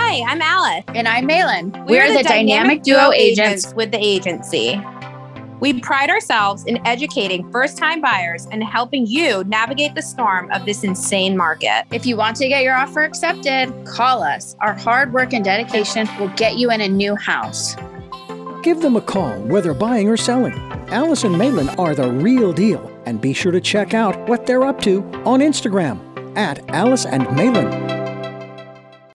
Hi, I'm Alice. And I'm Malin. We're the Dynamic Duo agents with the agency. We pride ourselves in educating first-time buyers and helping you navigate the storm of this insane market. If you want to get your offer accepted, call us. Our hard work and dedication will get you in a new house. Give them a call, whether buying or selling. Alice and Malin are the real deal. And be sure to check out what they're up to on Instagram @Alice and Malin.